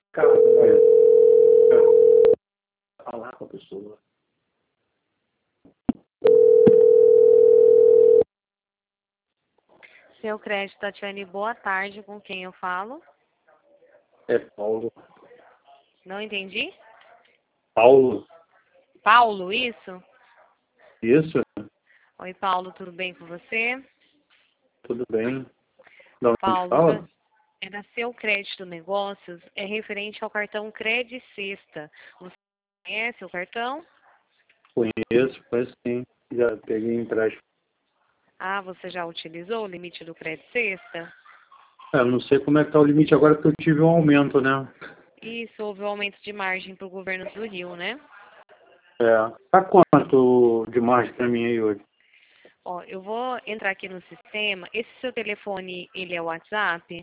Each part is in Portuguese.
Cara, falar com a pessoa. Seu crédito, Tatiane, boa tarde. Com quem eu falo? É Paulo. Não entendi? Paulo? Paulo, isso? Isso? Oi, Paulo, tudo bem com você? Tudo bem? Da onde Paulo, fala? é da Seu Crédito Negócios, é referente ao cartão Cred Sexta. Você conhece o cartão? Conheço, conheço sim. Já peguei empréstimo. Ah, você já utilizou o limite do Cred Sexta? Eu não sei como é que tá o limite agora porque eu tive um aumento, né? Isso, houve um aumento de margem para o governo do Rio, né? É. Tá quanto de margem pra mim aí hoje? Ó, eu vou entrar aqui no sistema. Esse seu telefone, ele é o WhatsApp?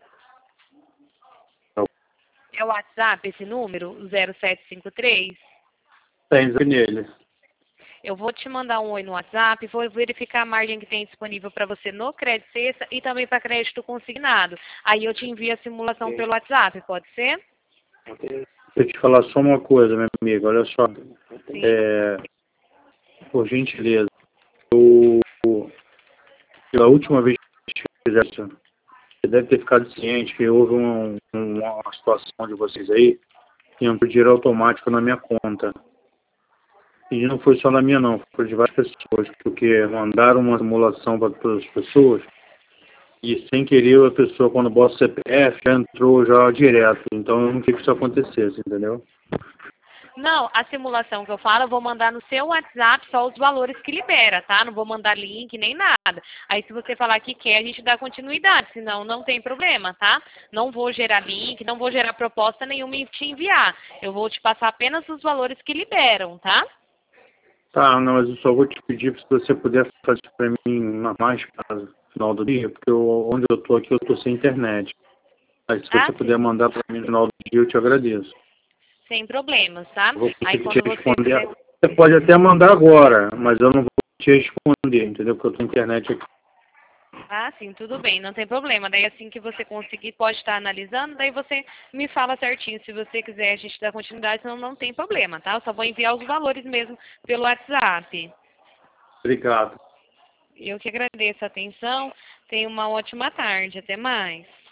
É o WhatsApp esse número? 0753? Tem nele. Eu vou te mandar um oi no WhatsApp, vou verificar a margem que tem disponível para você no Crédito Sexta e também para crédito consignado. Aí eu te envio a simulação pelo WhatsApp, pode ser? Deixa eu te falar só uma coisa, minha amiga. Olha só. Sim. Por gentileza. Eu, pela última vez que fiz isso, você deve ter ficado ciente que houve uma situação de vocês aí que entrou dinheiro automático na minha conta. E não foi só na minha não, foi de várias pessoas, porque mandaram uma simulação para todas as pessoas e sem querer a pessoa quando bota o CPF já entrou já direto. Então eu não queria que isso acontecesse, entendeu? Não, a simulação que eu falo, eu vou mandar no seu WhatsApp só os valores que libera, tá? Não vou mandar link nem nada. Aí se você falar que quer, a gente dá continuidade, senão não tem problema, tá? Não vou gerar link, não vou gerar proposta nenhuma e te enviar. Eu vou te passar apenas os valores que liberam, tá? Tá, não, mas eu só vou te pedir se você puder fazer para mim uma mais caso no final do dia, porque onde eu tô aqui eu tô sem internet. Aí se Ah, você puder sim. mandar para mim no final do dia eu te agradeço. Sem problemas, tá? Eu vou Aí conseguir te quando você responder. fizer. Você pode até mandar agora, mas eu não vou te responder, entendeu? Porque eu tô na internet aqui. Ah, sim, tudo bem, não tem problema. Daí assim que você conseguir, pode estar analisando, daí você me fala certinho. Se você quiser, a gente dá continuidade, senão não tem problema, tá? Eu só vou enviar os valores mesmo pelo WhatsApp. Obrigado. Eu que agradeço a atenção. Tenha uma ótima tarde. Até mais.